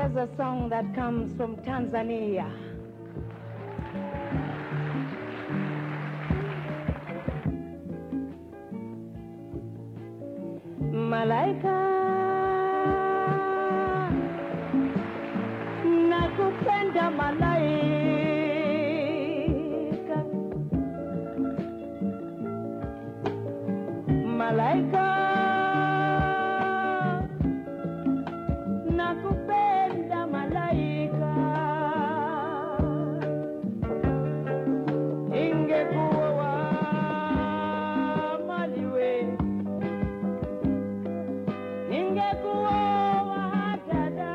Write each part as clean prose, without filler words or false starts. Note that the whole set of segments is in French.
Here's a song that comes from Tanzania. Malaika, nakupenda malaika. Malaika, nakupenda malaika. Ingekuwa maliwe, ingekuwa dada.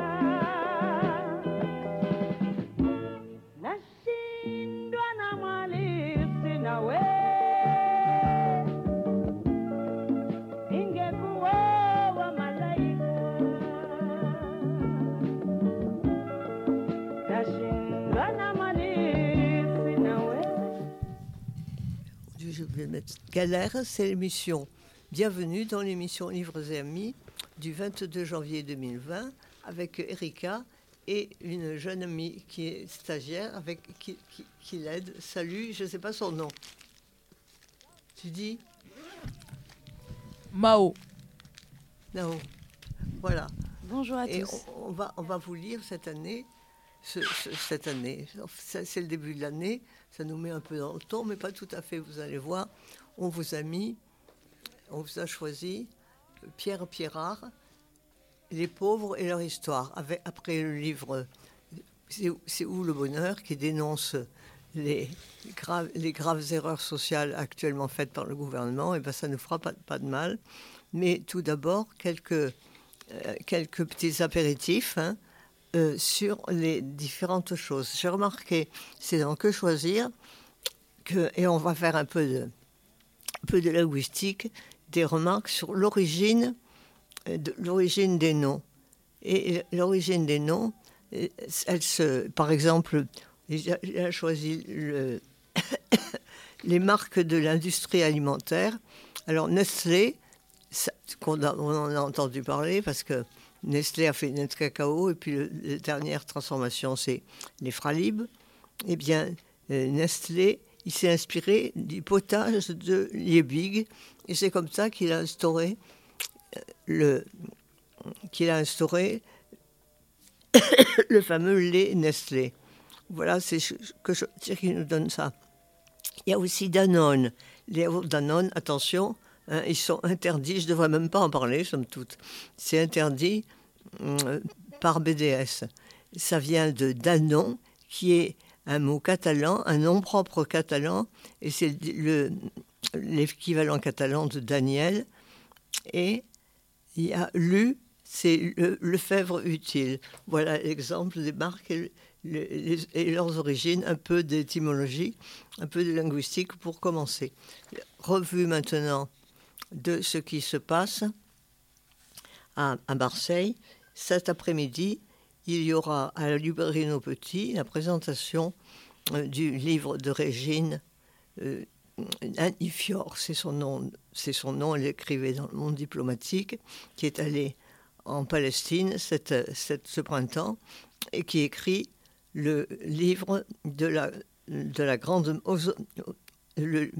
Nashindwa na mali sina we. Je vais mettre Galère, c'est l'émission. Bienvenue dans l'émission Livres et Amis du 22 janvier 2020 avec Erika et une jeune amie qui est stagiaire avec qui l'aide. Salut, je ne sais pas son nom. Tu dis Mao. Non. Voilà. Bonjour à et tous. On va vous lire cette année. Cette année, c'est le début de l'année, ça nous met un peu dans le ton, mais pas tout à fait, vous allez voir. On vous a choisi Pierre Pirard, Les pauvres et leur histoire, après le livre C'est où le bonheur, qui dénonce les graves erreurs sociales actuellement faites par le gouvernement. Et ben ça ne fera pas de mal. Mais tout d'abord, quelques petits apéritifs, hein, sur les différentes choses. J'ai remarqué, c'est dans Que choisir, et on va faire un peu de linguistique, des remarques sur l'origine des noms. Et l'origine des noms, par exemple, il a choisi les marques de l'industrie alimentaire. Alors Nestlé, on en a entendu parler parce que Nestlé a fait Net Cacao, et puis la dernière transformation, c'est les Fralib. Eh bien, Nestlé, il s'est inspiré du potage de Liebig, et c'est comme ça qu'il a instauré le fameux lait Nestlé. Voilà, c'est qui nous donne ça. Il y a aussi Danone. Les yaourts Danone, attention, hein, ils sont interdits, je ne devrais même pas en parler, somme toute. C'est interdit par BDS. Ça vient de Danon, qui est un mot catalan, un nom propre catalan, et c'est l'équivalent catalan de Daniel. Et il y a c'est le fèvre utile. Voilà l'exemple des marques et leurs origines, un peu d'étymologie, un peu de linguistique pour commencer. Revue maintenant de ce qui se passe à Marseille. Cet après-midi, il y aura à la librairie Nos Petits la présentation du livre de Régine Annie Fior, c'est son nom, elle écrivait dans le Monde diplomatique, qui est allée en Palestine ce printemps et qui écrit le livre de la grande le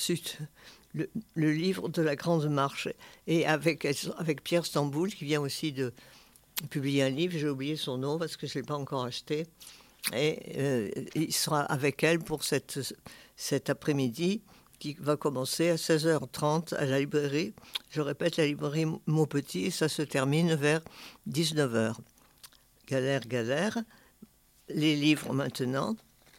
livre de la grande marche, et avec Pierre Stamboul, qui vient aussi de publier un livre, j'ai oublié son nom parce que je ne l'ai pas encore acheté, et il sera avec elle pour cet après-midi qui va commencer à 16h30 à la librairie. Je répète, la librairie Maupetit, et ça se termine vers 19h. Galère. Les livres maintenant,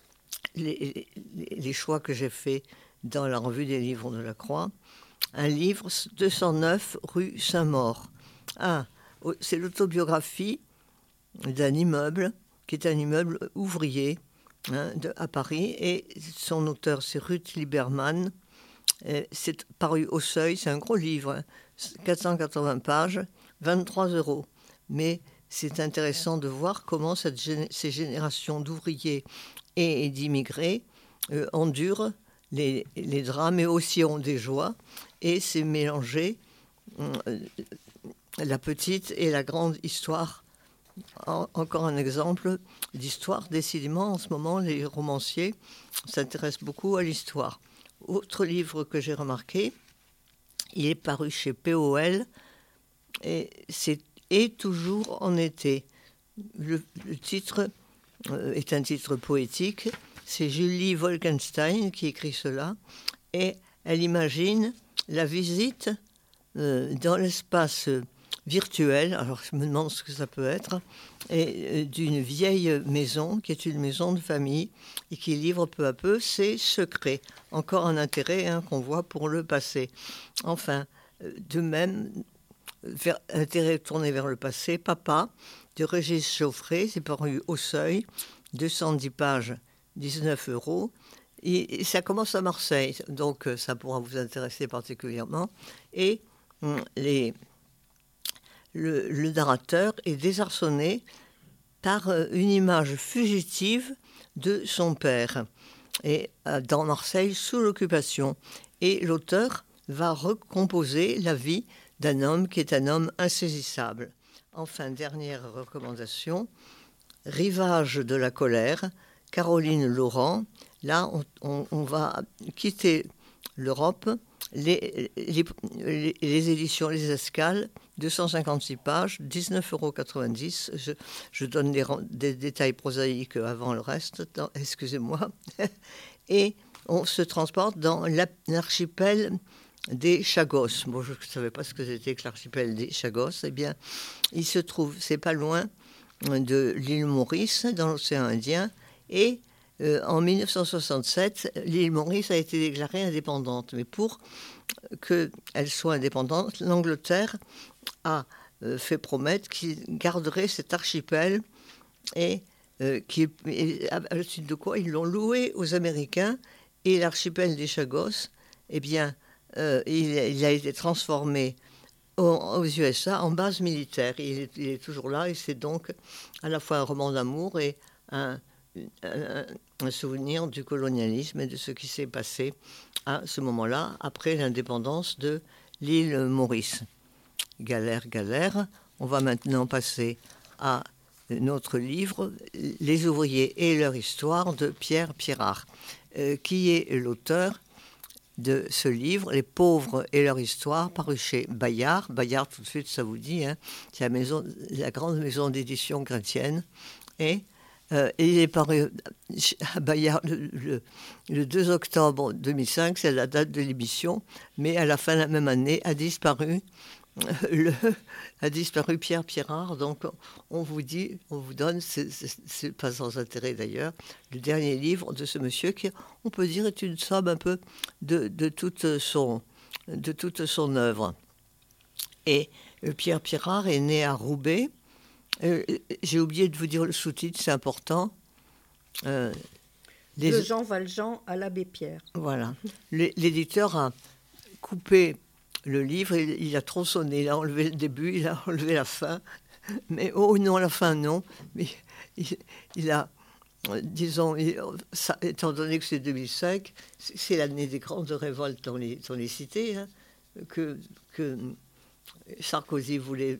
les choix que j'ai faits dans la revue des livres de la Croix. Un livre, 209 rue Saint-Maur. C'est l'autobiographie d'un immeuble, qui est un immeuble ouvrier, hein, à Paris, et son auteur, c'est Ruth Lieberman. C'est paru au Seuil, c'est un gros livre, hein, 480 pages, 23 €. Mais c'est intéressant de voir comment ces générations d'ouvriers et d'immigrés endurent les drames, et aussi ont des joies, et c'est mélangé la petite et la grande histoire encore un exemple d'histoire. Décidément, en ce moment, les romanciers s'intéressent beaucoup à l'histoire. Autre livre que j'ai remarqué, il est paru chez POL, et c'est « Et toujours en été ». Le titre est un titre poétique. C'est Julie Wolkenstein qui écrit cela. Et elle imagine la visite dans l'espace virtuel, alors je me demande ce que ça peut être, et d'une vieille maison qui est une maison de famille et qui livre peu à peu ses secrets. Encore un intérêt qu'on voit pour le passé. Enfin, de même, intérêt tourné vers le passé, Papa, de Régis Chauffret, c'est paru au Seuil, 210 pages, 19 €. Et ça commence à Marseille, donc ça pourra vous intéresser particulièrement. Et le narrateur est désarçonné par une image fugitive de son père, et dans Marseille sous l'occupation. Et l'auteur va recomposer la vie d'un homme qui est un homme insaisissable. Enfin, dernière recommandation, Rivage de la colère, Caroline Laurent. Là, on va quitter l'Europe. Les éditions Les Escales, 256 pages, 19,90 €. Je donne des détails prosaïques avant le reste, excusez-moi. Et on se transporte dans l'archipel des Chagos. Bon, je ne savais pas ce que c'était que l'archipel des Chagos. Eh bien, il se trouve, c'est pas loin de l'île Maurice, dans l'océan Indien. Et en 1967, l'île Maurice a été déclarée indépendante. Mais pour qu'elle soit indépendante, l'Angleterre a fait promettre qu'il garderait cet archipel et à la suite de quoi ils l'ont loué aux Américains. Et l'archipel des Chagos, eh bien, il a été transformé aux USA en base militaire. Il est toujours là, et c'est donc à la fois un roman d'amour et un souvenir du colonialisme et de ce qui s'est passé à ce moment-là, après l'indépendance de l'île Maurice. Galère, galère. On va maintenant passer à notre livre, Les ouvriers et leur histoire, de Pierre Pirard, qui est l'auteur de ce livre, Les pauvres et leur histoire, paru chez Bayard. Bayard, tout de suite, ça vous dit, c'est la grande maison d'édition chrétienne. Et il est paru à Bayard le 2 octobre 2005, c'est la date de l'émission, mais à la fin de la même année a disparu Pierre Pirard. Donc on vous donne, c'est pas sans intérêt d'ailleurs, le dernier livre de ce monsieur qui, on peut dire, est une somme un peu de toute son œuvre. Et Pierre Pirard est né à Roubaix. J'ai oublié de vous dire le sous-titre, c'est important. De Jean Valjean à l'abbé Pierre. Voilà. L'éditeur a coupé le livre, il a tronçonné, il a enlevé le début, il a enlevé la fin. Mais oh non, la fin non. Mais il a, disons, étant donné que c'est 2005, c'est l'année des grandes révoltes dans les cités, que Sarkozy voulait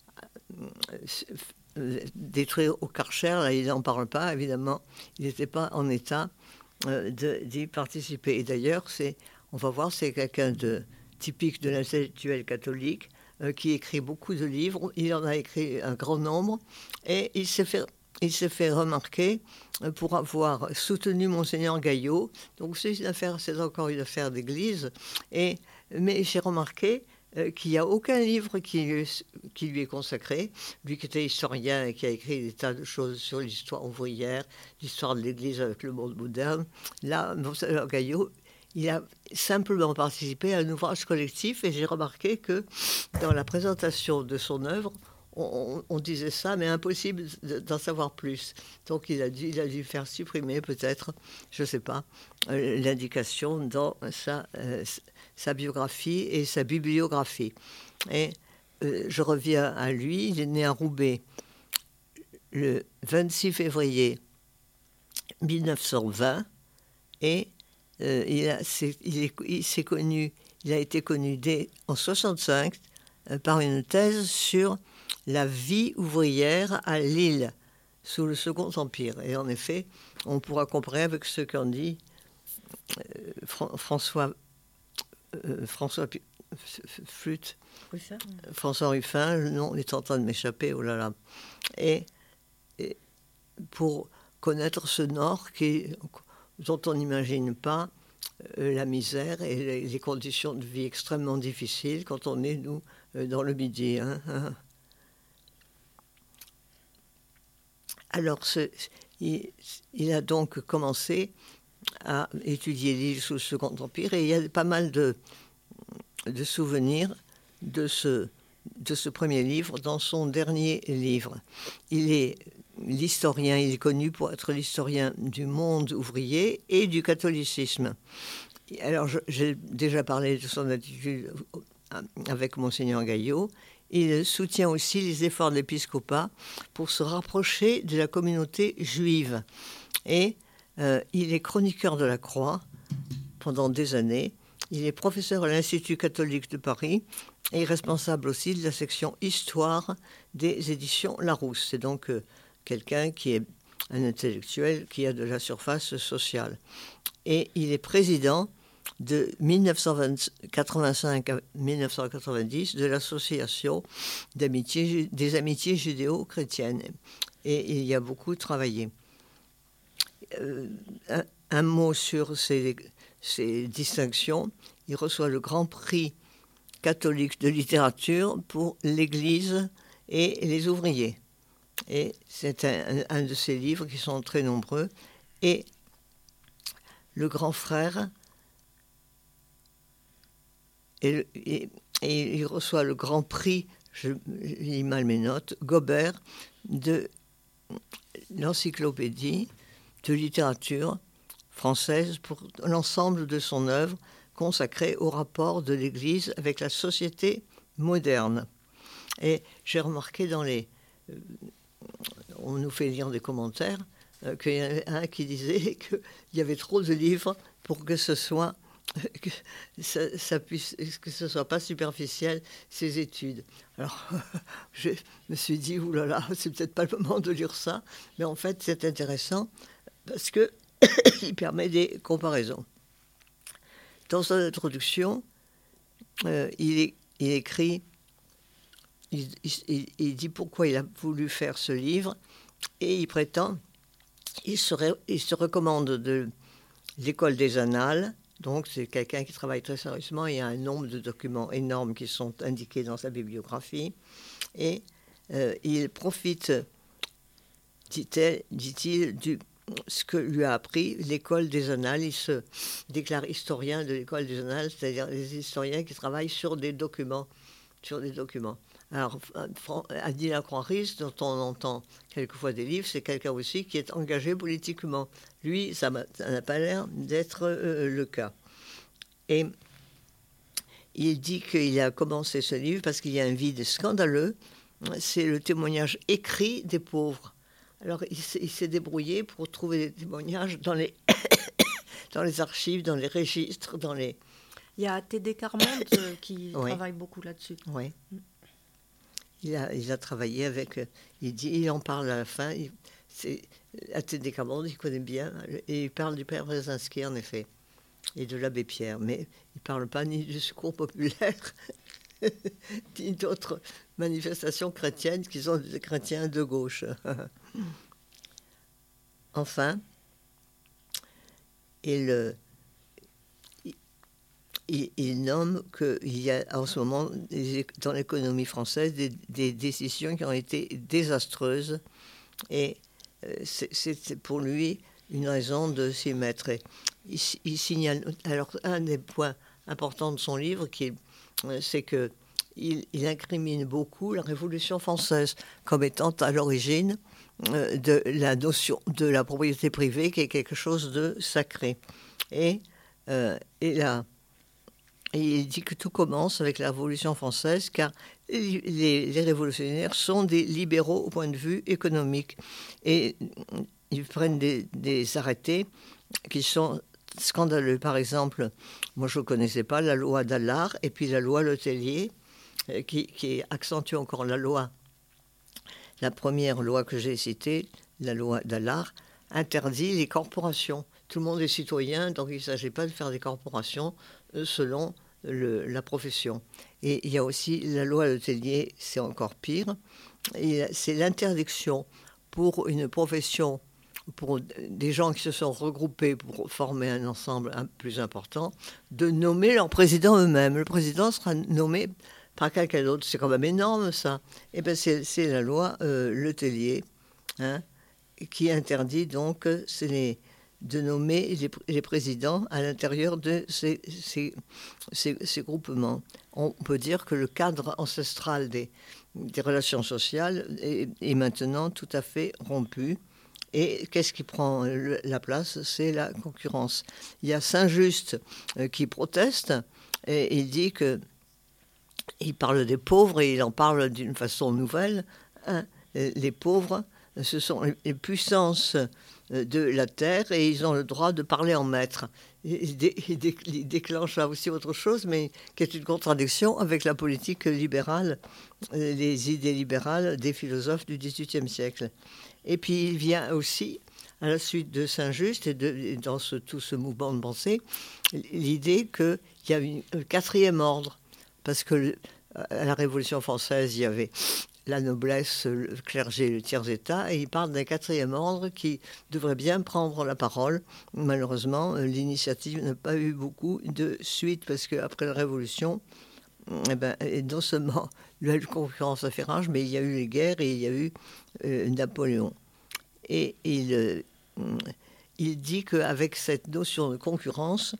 détruire au Karcher. Là, il n'en parle pas, évidemment. Il n'était pas en état d'y participer. Et d'ailleurs, on va voir, c'est quelqu'un typique de l'intellectuel catholique qui écrit beaucoup de livres. Il en a écrit un grand nombre. Et il s'est fait remarquer pour avoir soutenu Monseigneur Gaillot. Donc c'est encore une affaire d'église. Mais j'ai remarqué qu'il n'y a aucun livre qui lui est consacré. Lui qui était historien et qui a écrit des tas de choses sur l'histoire ouvrière, l'histoire de l'Église avec le monde moderne. Là, Monseigneur Gaillot, il a simplement participé à un ouvrage collectif, et j'ai remarqué que dans la présentation de son œuvre, on disait ça, mais impossible d'en savoir plus. Donc il a dû faire supprimer peut-être, je ne sais pas, l'indication dans sa biographie et sa bibliographie. Et je reviens à lui. Il est né à Roubaix le 26 février 1920 et il a été connu en 1965 par une thèse sur la vie ouvrière à Lille sous le Second Empire. Et en effet, on pourra comparer avec ce qu'en dit François Flûte. Ruffin. François Ruffin, le nom est en train de m'échapper, oh là là. Et pour connaître ce Nord dont on n'imagine pas la misère et les conditions de vie extrêmement difficiles quand on est, nous, dans le Midi. Alors, il a donc commencé à étudier l'île sous le Second Empire et il y a pas mal de souvenirs de ce premier livre dans son dernier livre. Il est connu pour être l'historien du monde ouvrier et du catholicisme. Alors, j'ai déjà parlé de son attitude avec Monseigneur Gaillot. Il soutient aussi les efforts de l'épiscopat pour se rapprocher de la communauté juive. Et il est chroniqueur de la Croix pendant des années. Il est professeur à l'Institut catholique de Paris et responsable aussi de la section Histoire des éditions Larousse. C'est donc quelqu'un qui est un intellectuel qui a de la surface sociale. Et il est président de 1985 à 1990 de l'association des amitiés judéo-chrétiennes. Et il y a beaucoup travaillé. Un mot sur ces distinctions. Il reçoit le Grand Prix catholique de littérature pour l'Église et les ouvriers. Et c'est un de ses livres qui sont très nombreux. Et le grand frère, et il reçoit le Grand Prix, je lis mal mes notes, Gobert, de l'encyclopédie de littérature française pour l'ensemble de son œuvre consacrée au rapport de l'Église avec la société moderne. Et j'ai remarqué on nous fait lire des commentaires, qu'il y en avait un qui disait qu'il y avait trop de livres pour que ce soit que ce soit pas superficiel, ces études. Alors, je me suis dit, oulala, c'est peut-être pas le moment de lire ça, mais en fait, c'est intéressant parce que il permet des comparaisons. Dans son introduction, il écrit, il dit pourquoi il a voulu faire ce livre, et il prétend, il se recommande de l'école des Annales. Donc, c'est quelqu'un qui travaille très sérieusement. Il y a un nombre de documents énormes qui sont indiqués dans sa bibliographie. Et il profite, dit-il, de ce que lui a appris l'école des Annales. Il se déclare historien de l'école des Annales, c'est-à-dire les historiens qui travaillent sur des documents. Alors, Adil Lacroix-Ris, dont on entend quelquefois des livres, c'est quelqu'un aussi qui est engagé politiquement. Lui, ça n'a pas l'air d'être le cas. Et il dit qu'il a commencé ce livre parce qu'il y a un vide scandaleux. C'est le témoignage écrit des pauvres. Alors, il s'est débrouillé pour trouver des témoignages dans les archives, dans les registres, Il y a T.D. Carmonde qui travaille beaucoup là-dessus. Oui. Il a travaillé avec... Il en parle à la fin. T.D. Carmonde, il connaît bien. Et il parle du père Brzezinski, en effet, et de l'abbé Pierre. Mais il ne parle pas ni du Secours populaire, ni d'autres manifestations chrétiennes qui sont des chrétiens de gauche. Enfin, il nomme qu'il y a en ce moment dans l'économie française des décisions qui ont été désastreuses et c'est pour lui une raison de s'y mettre. Il signale, alors un des points importants de son livre, c'est qu'il incrimine beaucoup la Révolution française comme étant à l'origine de la notion de la propriété privée qui est quelque chose de sacré. Et il dit que tout commence avec la Révolution française, car les révolutionnaires sont des libéraux au point de vue économique. Et ils prennent des arrêtés qui sont scandaleux. Par exemple, moi je ne connaissais pas la loi d'Allard et puis la loi Letellier, qui accentue encore la loi la première loi que j'ai citée, la loi d'Allard, interdit les corporations. Tout le monde est citoyen, donc il ne s'agit pas de faire des corporations selon la profession. Et il y a aussi la loi Letellier, c'est encore pire, et c'est l'interdiction pour une profession, pour des gens qui se sont regroupés pour former un ensemble plus important, de nommer leur président eux-mêmes. Le président sera nommé par quelqu'un d'autre. C'est quand même énorme, ça. Et bien, c'est la loi Letellier, hein, qui interdit donc de nommer les présidents à l'intérieur de ces groupements. On peut dire que le cadre ancestral des relations sociales est maintenant tout à fait rompu. Et qu'est-ce qui prend la place? C'est la concurrence. Il y a Saint-Just qui proteste et il dit il parle des pauvres et il en parle d'une façon nouvelle. Hein. Les pauvres, ce sont les puissances de la terre et ils ont le droit de parler en maître. Il déclenche là aussi autre chose, mais qui est une contradiction avec la politique libérale, les idées libérales des philosophes du XVIIIe siècle. Et puis il vient aussi, à la suite de Saint-Just et dans tout ce mouvement de pensée, l'idée qu'il y a un quatrième ordre. Parce que à la Révolution française, il y avait la noblesse, le clergé, le tiers-état, et il parle d'un quatrième ordre qui devrait bien prendre la parole. Malheureusement, l'initiative n'a pas eu beaucoup de suite, parce qu'après la Révolution, non seulement la concurrence a fait rage, mais il y a eu les guerres et il y a eu Napoléon. Et il dit qu'avec cette notion de concurrence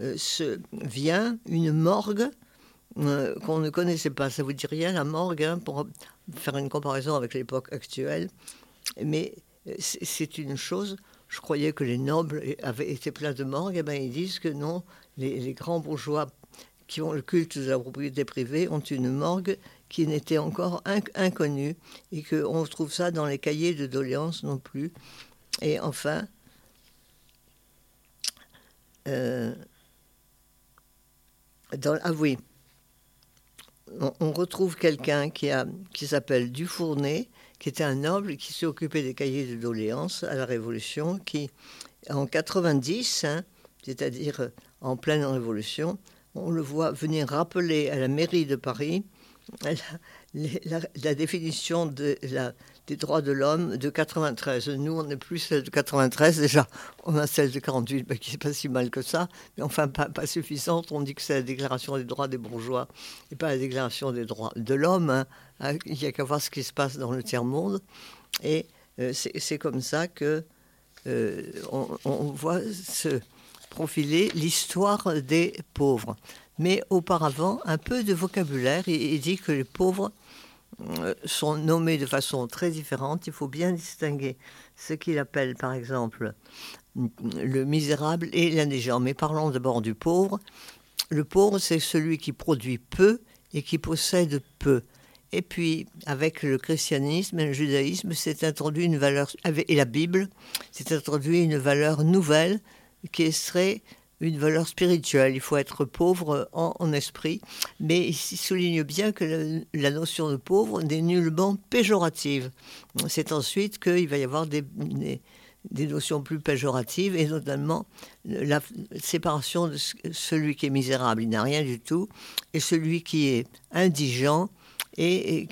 vient une morgue qu'on ne connaissait pas. Ça vous dit rien, la morgue, hein, pour faire une comparaison avec l'époque actuelle. Mais c'est une chose, je croyais que les nobles avaient été pleins de morgues, et ils disent que non, les grands bourgeois qui ont le culte de la propriété privée ont une morgue qui n'était encore inconnue et qu'on trouve ça dans les cahiers de doléances non plus. Et enfin, oui, on retrouve quelqu'un qui s'appelle Dufournet, qui était un noble qui s'est occupé des cahiers de doléances à la Révolution, qui, en 90, c'est-à-dire en pleine Révolution, on le voit venir rappeler à la mairie de Paris la définition des droits de l'homme de 93. Nous, on n'est plus celle de 93, déjà, on a celle de 48, qui n'est pas si mal que ça, mais enfin pas suffisante. On dit que c'est la déclaration des droits des bourgeois et pas la déclaration des droits de l'homme. Il n'y a qu'à voir ce qui se passe dans le tiers-monde. Et c'est comme ça que on voit se profiler l'histoire des pauvres. Mais auparavant, un peu de vocabulaire. Il dit que les pauvres sont nommés de façon très différente. Il faut bien distinguer ce qu'il appelle, par exemple, le misérable et l'indigent. Mais parlons d'abord du pauvre. Le pauvre, c'est celui qui produit peu et qui possède peu. Et puis, avec le christianisme et le judaïsme, s'est introduit une valeur, et la Bible, s'est introduit une valeur nouvelle qui serait une valeur spirituelle. Il faut être pauvre en esprit, mais il souligne bien que la notion de pauvre n'est nullement péjorative. C'est ensuite qu'il va y avoir des notions plus péjoratives, et notamment la séparation de celui qui est misérable, il n'a rien du tout, et celui qui est indigent et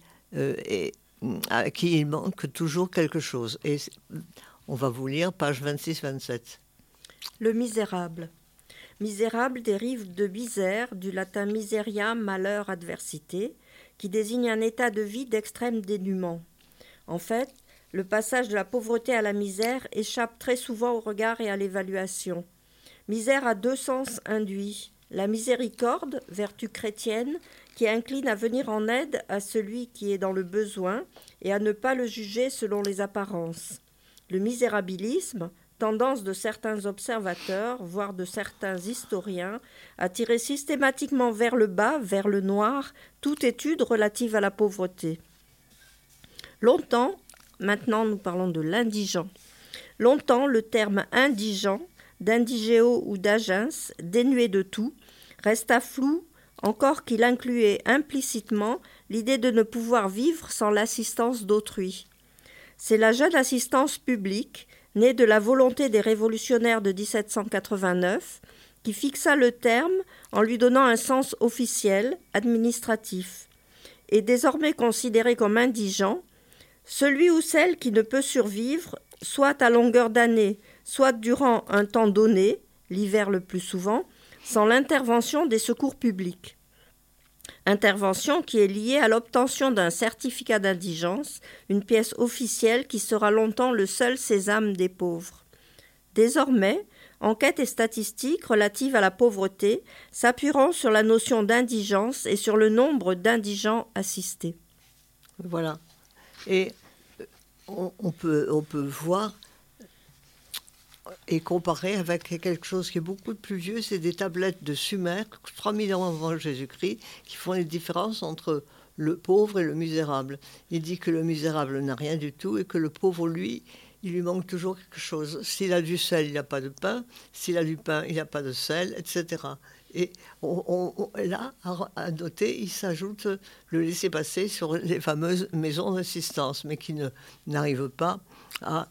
à qui il manque toujours quelque chose. Et on va vous lire page 26-27. Le misérable. Misérable dérive de misère, du latin miseria, malheur, adversité, qui désigne un état de vie d'extrême dénuement. En fait, le passage de la pauvreté à la misère échappe très souvent au regard et à l'évaluation. Misère a deux sens induits. La miséricorde, vertu chrétienne, qui incline à venir en aide à celui qui est dans le besoin et à ne pas le juger selon les apparences. Le misérabilisme, tendance de certains observateurs, voire de certains historiens, à tirer systématiquement vers le bas, vers le noir, toute étude relative à la pauvreté. Longtemps, maintenant nous parlons de l'indigent, longtemps le terme indigent, d'indigéo ou d'agens, dénué de tout, resta flou encore qu'il incluait implicitement l'idée de ne pouvoir vivre sans l'assistance d'autrui. C'est la jeune assistance publique, née de la volonté des révolutionnaires de 1789, qui fixa le terme en lui donnant un sens officiel, administratif. Et désormais considéré comme indigent, celui ou celle qui ne peut survivre, soit à longueur d'année, soit durant un temps donné, l'hiver le plus souvent, sans l'intervention des secours publics. Intervention qui est liée à l'obtention d'un certificat d'indigence, une pièce officielle qui sera longtemps le seul sésame des pauvres. Désormais, enquêtes et statistiques relatives à la pauvreté s'appuieront sur la notion d'indigence et sur le nombre d'indigents assistés. Voilà. Et on peut voir et comparer avec quelque chose qui est beaucoup plus vieux, c'est des tablettes de Sumer, 3000 ans avant Jésus-Christ, qui font les différences entre le pauvre et le misérable. Il dit que le misérable n'a rien du tout et que le pauvre, lui, il lui manque toujours quelque chose. S'il a du sel, il n'a pas de pain. S'il a du pain, il n'a pas de sel, etc. Et là, à noter, il s'ajoute le laisser-passer sur les fameuses maisons d'assistance, mais qui n'arrivent pas à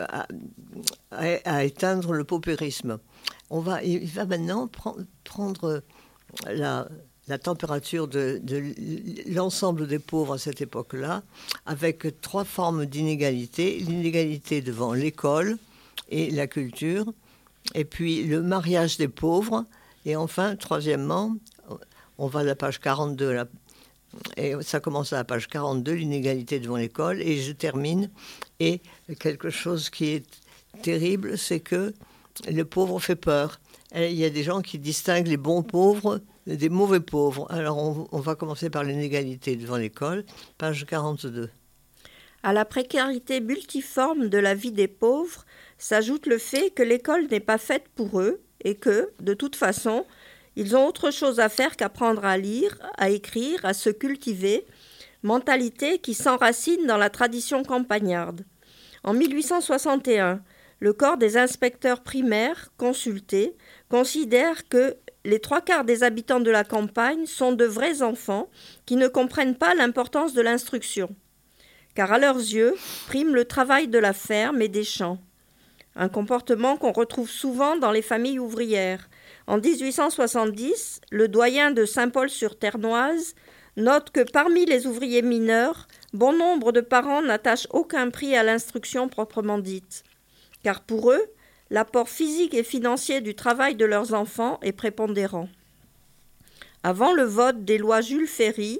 éteindre le paupérisme. Il va maintenant prendre la température de l'ensemble des pauvres à cette époque-là, avec 3 formes d'inégalité. L'inégalité devant l'école et la culture, et puis le mariage des pauvres, et enfin, troisièmement, on va à la page 42, là, et ça commence à la page 42, l'inégalité devant l'école, et je termine. Et quelque chose qui est terrible, c'est que le pauvre fait peur. Et il y a des gens qui distinguent les bons pauvres des mauvais pauvres. Alors on va commencer par l'inégalité devant l'école, page 42. À la précarité multiforme de la vie des pauvres s'ajoute le fait que l'école n'est pas faite pour eux et que, de toute façon, ils ont autre chose à faire qu'apprendre à lire, à écrire, à se cultiver, mentalité qui s'enracine dans la tradition campagnarde. En 1861, le corps des inspecteurs primaires consultés considère que les 3/4 des habitants de la campagne sont de vrais enfants qui ne comprennent pas l'importance de l'instruction, car à leurs yeux prime le travail de la ferme et des champs. Un comportement qu'on retrouve souvent dans les familles ouvrières. En 1870, le doyen de Saint-Paul-sur-Ternoise note que parmi les ouvriers mineurs, bon nombre de parents n'attachent aucun prix à l'instruction proprement dite, car pour eux, l'apport physique et financier du travail de leurs enfants est prépondérant. Avant le vote des lois Jules Ferry,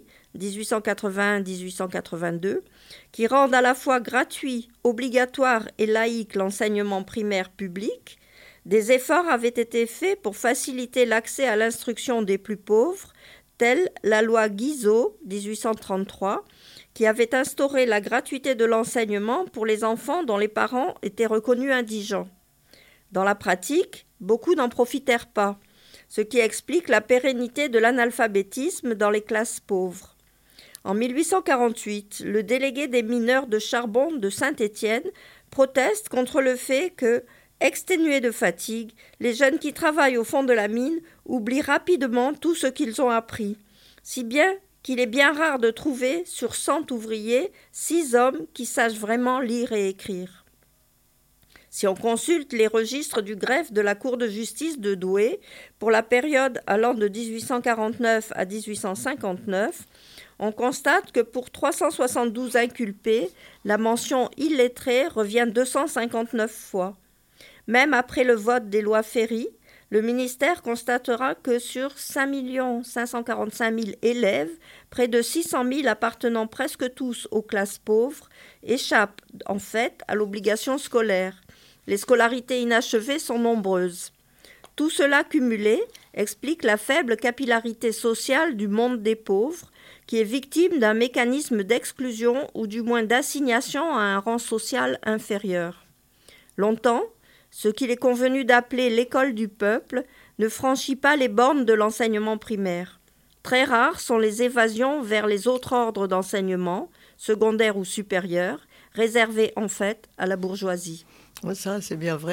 1881-1882, qui rendent à la fois gratuit, obligatoire et laïque l'enseignement primaire public, des efforts avaient été faits pour faciliter l'accès à l'instruction des plus pauvres, telle la loi Guizot, 1833, qui avait instauré la gratuité de l'enseignement pour les enfants dont les parents étaient reconnus indigents. Dans la pratique, beaucoup n'en profitèrent pas, ce qui explique la pérennité de l'analphabétisme dans les classes pauvres. En 1848, le délégué des mineurs de charbon de Saint-Étienne proteste contre le fait que, exténués de fatigue, les jeunes qui travaillent au fond de la mine oublient rapidement tout ce qu'ils ont appris, si bien qu'il est bien rare de trouver, sur 100 ouvriers, 6 hommes qui sachent vraiment lire et écrire. Si on consulte les registres du greffe de la Cour de justice de Douai pour la période allant de 1849 à 1859, on constate que pour 372 inculpés, la mention illettré revient 259 fois. Même après le vote des lois Ferry, le ministère constatera que sur 5 545 000 élèves, près de 600 000 appartenant presque tous aux classes pauvres échappent en fait à l'obligation scolaire. Les scolarités inachevées sont nombreuses. Tout cela cumulé explique la faible capillarité sociale du monde des pauvres, qui est victime d'un mécanisme d'exclusion ou du moins d'assignation à un rang social inférieur. Longtemps, ce qu'il est convenu d'appeler l'école du peuple ne franchit pas les bornes de l'enseignement primaire. Très rares sont les évasions vers les autres ordres d'enseignement, secondaires ou supérieurs, réservés en fait à la bourgeoisie. Ça, c'est bien vrai.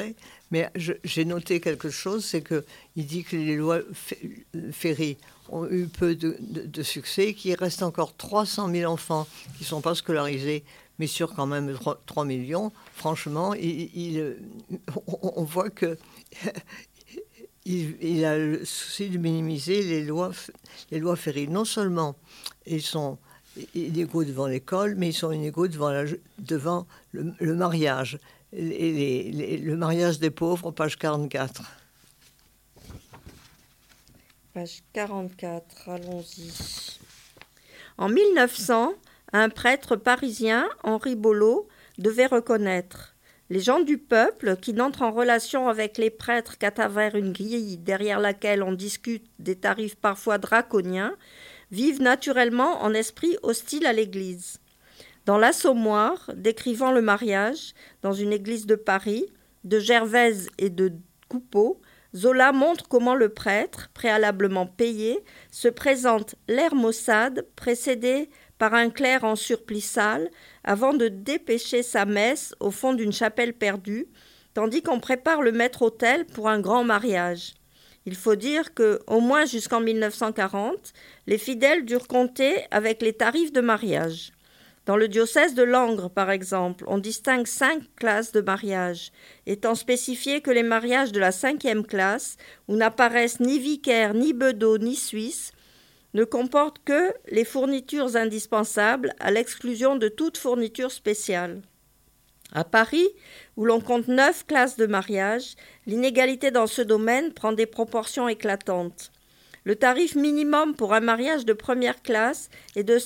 Mais j'ai noté quelque chose, c'est qu'il dit que les lois Ferry ont eu peu de succès, qu'il reste encore 300 000 enfants qui ne sont pas scolarisés, mais sur quand même 3 millions. Franchement, on voit que il a le souci de minimiser les lois Ferry. Non seulement ils sont inégaux devant l'école, mais ils sont inégaux devant le mariage. Le mariage des pauvres, page 44. Page 44, allons-y. En 1900, un prêtre parisien, Henri Bollot, devait reconnaître: les gens du peuple qui n'entrent en relation avec les prêtres qu'à travers une grille derrière laquelle on discute des tarifs parfois draconiens vivent naturellement en esprit hostile à l'Église. Dans l'Assommoir, décrivant le mariage, dans une église de Paris, de Gervaise et de Coupeau, Zola montre comment le prêtre, préalablement payé, se présente l'air maussade, précédé par un clerc en surplis sale, avant de dépêcher sa messe au fond d'une chapelle perdue, tandis qu'on prépare le maître-autel pour un grand mariage. Il faut dire que, au moins jusqu'en 1940, les fidèles durent compter avec les tarifs de mariage. Dans le diocèse de Langres, par exemple, on distingue 5 classes de mariage, étant spécifié que les mariages de la 5e classe, où n'apparaissent ni vicaire, ni bedeau, ni suisse, ne comportent que les fournitures indispensables, à l'exclusion de toute fourniture spéciale. À Paris, où l'on compte 9 classes de mariage, l'inégalité dans ce domaine prend des proportions éclatantes. Le tarif minimum pour un mariage de première classe est de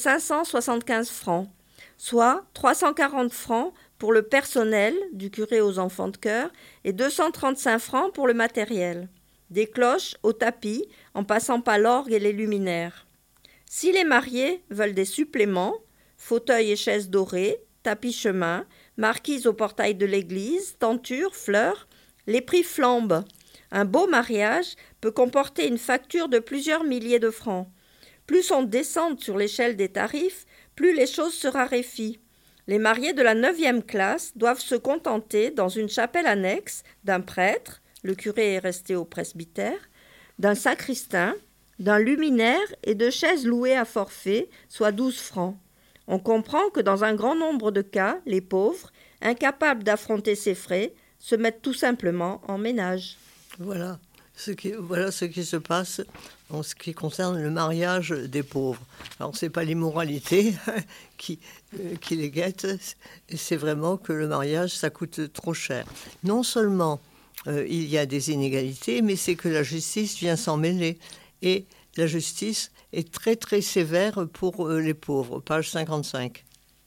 575 francs, soit 340 francs pour le personnel, du curé aux enfants de chœur, et 235 francs pour le matériel, des cloches au tapis, en passant par l'orgue et les luminaires. Si les mariés veulent des suppléments, fauteuils et chaises dorées, tapis chemin, marquise au portail de l'église, tentures, fleurs, les prix flambent. Un beau mariage peut comporter une facture de plusieurs milliers de francs. Plus on descend sur l'échelle des tarifs, plus les choses se raréfient. Les mariés de la 9e classe doivent se contenter, dans une chapelle annexe, d'un prêtre, le curé est resté au presbytère, d'un sacristain, d'un luminaire et de chaises louées à forfait, soit 12 francs. On comprend que dans un grand nombre de cas, les pauvres, incapables d'affronter ces frais, se mettent tout simplement en ménage. Voilà ce qui se passe en ce qui concerne le mariage des pauvres. Alors, ce n'est pas l'immoralité qui les guette, c'est vraiment que le mariage, ça coûte trop cher. Non seulement il y a des inégalités, mais c'est que la justice vient s'en mêler. Et la justice est très très sévère pour les pauvres. Page 55.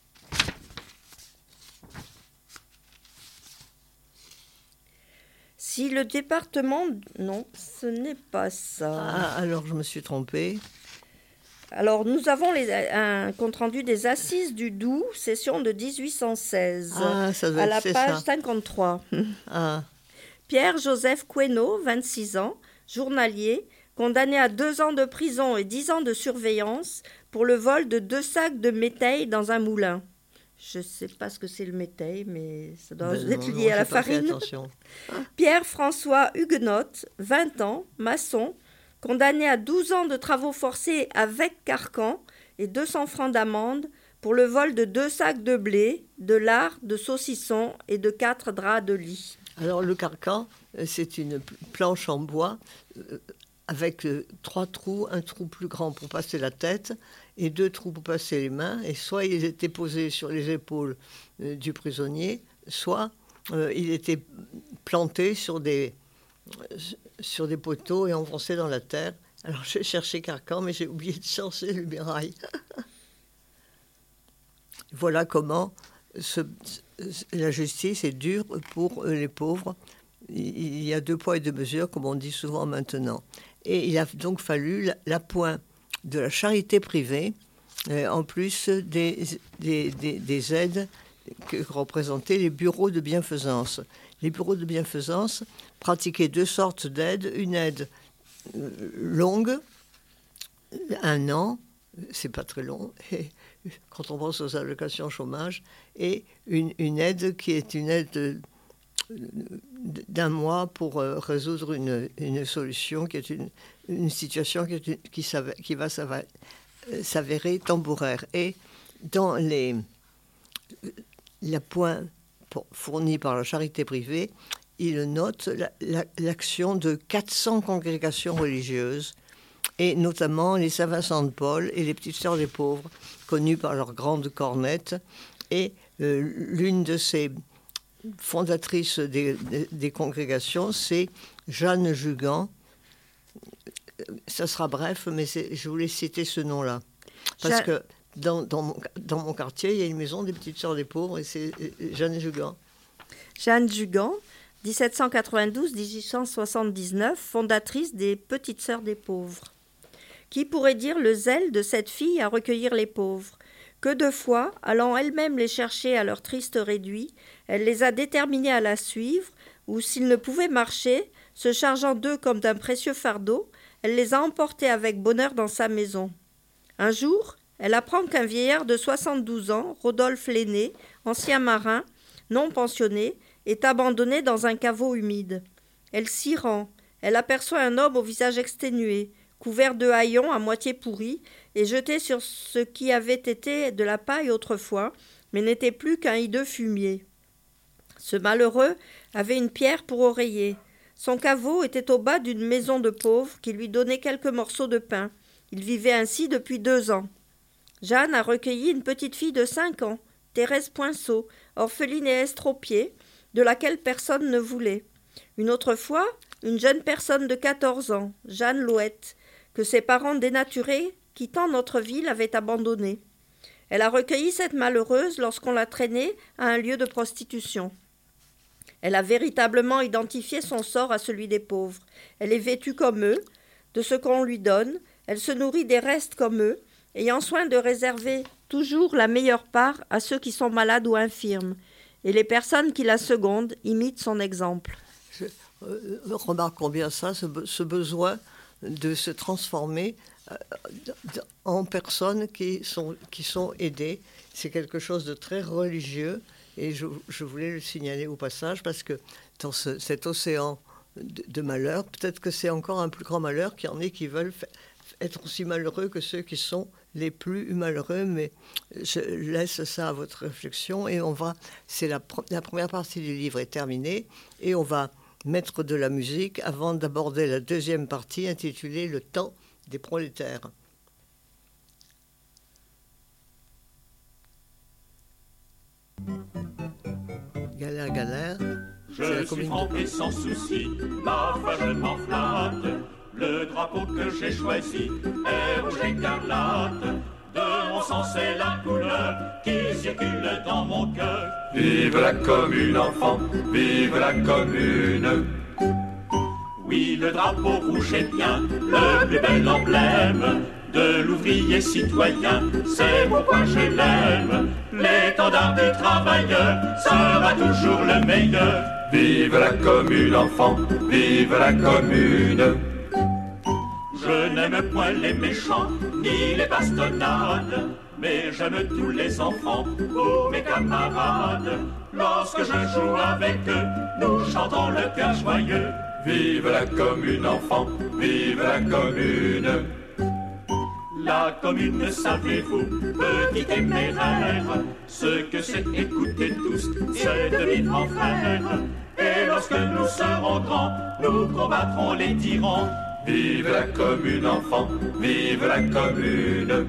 Si le département... Non, ce n'est pas ça. Ah, alors je me suis trompée. Alors, nous avons un compte-rendu des Assises du Doubs, session de 1816, ah, ça doit à la être page ça. 53. Ah. Pierre-Joseph Queneau, 26 ans, journalier, condamné à 2 ans de prison et 10 ans de surveillance pour le vol de 2 sacs de métail dans un moulin. Je ne sais pas ce que c'est le métail, mais ça doit être lié à la farine. Pierre-François Huguenotte, 20 ans, maçon, condamné à 12 ans de travaux forcés avec carcan et 200 francs d'amende pour le vol de 2 sacs de blé, de lard, de saucisson et de 4 draps de lit. Alors le carcan, c'est une planche en bois avec 3 trous, un trou plus grand pour passer la tête et 2 trous pour passer les mains. Et soit il était posé sur les épaules du prisonnier, soit il était planté sur des poteaux et enfoncé dans la terre. Alors j'ai cherché carcan, mais j'ai oublié de chercher le bérail. Voilà comment la justice est dure pour les pauvres. Il y a 2 poids et 2 mesures, comme on dit souvent maintenant. Et il a donc fallu l'appoint de la charité privée, en plus des aides que représentaient les bureaux de bienfaisance. Les bureaux de bienfaisance pratiquaient 2 sortes d'aides. Une aide longue, 1 an, c'est pas très long, et quand on pense aux allocations chômage, et une aide qui est une aide d'un mois pour résoudre une solution qui est une situation qui va s'avérer temporaire. Et dans l'appoint fourni par la charité privée, il note l'action de 400 congrégations religieuses, et notamment les Saint-Vincent de Paul et les Petites Sœurs des Pauvres, connues par leur grande cornette. Et l'une de ces fondatrices des congrégations, c'est Jeanne Jugan. Ça sera bref, mais je voulais citer ce nom-là. Parce que dans mon quartier, il y a une maison des Petites Sœurs des Pauvres, et c'est Jeanne Jugan. Jeanne Jugan, 1792-1879, fondatrice des Petites Sœurs des Pauvres. Qui pourrait dire le zèle de cette fille à recueillir les pauvres? Que de fois, allant elle-même les chercher à leur triste réduit, elle les a déterminés à la suivre, ou s'ils ne pouvaient marcher, se chargeant d'eux comme d'un précieux fardeau, elle les a emportés avec bonheur dans sa maison. Un jour, elle apprend qu'un vieillard de 72 ans, Rodolphe Lenné, ancien marin, non pensionné, est abandonné dans un caveau humide. Elle s'y rend. Elle aperçoit un homme au visage exténué, couvert de haillons à moitié pourris et jeté sur ce qui avait été de la paille autrefois, mais n'était plus qu'un hideux fumier. Ce malheureux avait une pierre pour oreiller. Son caveau était au bas d'une maison de pauvres qui lui donnait quelques morceaux de pain. Il vivait ainsi depuis 2 ans. Jeanne a recueilli une petite fille de 5 ans, Thérèse Poinceau, orpheline et estropiée, de laquelle personne ne voulait. Une autre fois, une jeune personne de 14 ans, Jeanne Louette, que ses parents dénaturés, quittant notre ville, avaient abandonnée. Elle a recueilli cette malheureuse lorsqu'on l'a traînée à un lieu de prostitution. Elle a véritablement identifié son sort à celui des pauvres. Elle est vêtue comme eux, de ce qu'on lui donne, elle se nourrit des restes comme eux, ayant soin de réserver toujours la meilleure part à ceux qui sont malades ou infirmes, et les personnes qui la secondent imitent son exemple. Remarquons bien ça, ce besoin de se transformer en personnes qui sont aidées. C'est quelque chose de très religieux, et je voulais le signaler au passage, parce que dans cet océan de malheur, peut-être que c'est encore un plus grand malheur qu'il y en ait qui veulent être aussi malheureux que ceux qui sont les plus malheureux, mais je laisse ça à votre réflexion. Et la première partie du livre est terminée, et on va mettre de la musique avant d'aborder la deuxième partie intitulée « Le temps des prolétaires ». Galère, galère. Je suis trempé sans souci, ma foi je m'en flatte. Le drapeau que j'ai choisi est rouge écarlate. De mon sang c'est la couleur qui circule dans mon cœur. Vive la commune, enfant, vive la commune. Oui, le drapeau rouge est bien le plus bel emblème de l'ouvrier citoyen, c'est pourquoi je l'aime. L'étendard du travailleur sera toujours le meilleur. Vive la commune, enfant, vive la commune. Je n'aime point les méchants, ni les bastonnades, mais j'aime tous les enfants, tous mes camarades. Lorsque je joue avec eux, nous chantons le cœur joyeux. Vive la commune, enfant, vive la commune. La commune, savez-vous, petit téméraire, ce que c'est écouter tous, c'est de vivre en frères. Et lorsque nous serons grands, nous combattrons les tyrans. Vive la commune, enfant, vive la commune.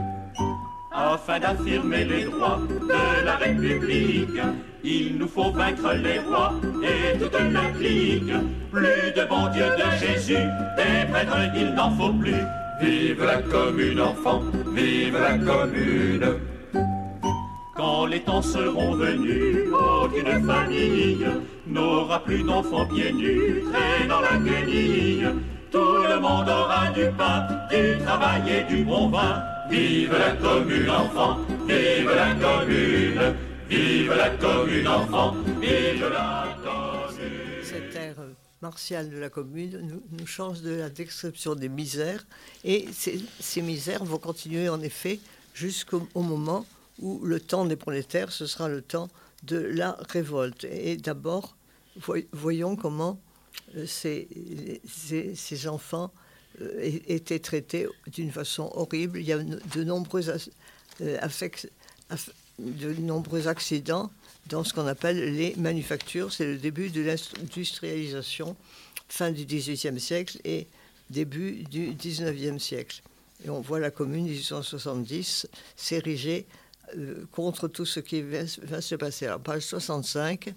Afin d'affirmer les droits de la République, il nous faut vaincre les rois et toute la clique. Plus de bon Dieu de Jésus, des prêtres il n'en faut plus. Vive la commune, enfant, vive la commune. Quand les temps seront venus, aucune famille n'aura plus d'enfants pieds nus, traînant la guenille. Tout le monde aura du pain, du travail et du bon vin. Vive la commune, enfant, vive la commune. Vive la commune, enfant, vive la commune. Cet air martial de la commune nous change de la description des misères. Et ces misères vont continuer en effet jusqu'au moment où le temps des prolétaires, ce sera le temps de la révolte. Et d'abord, voyons comment ces enfants étaient traités d'une façon horrible. Il y a de nombreux accidents dans ce qu'on appelle les manufactures. C'est le début de l'industrialisation, fin du XVIIIe siècle et début du XIXe siècle. Et on voit la Commune 1870 s'ériger contre tout ce qui va se passer. Alors, page 65.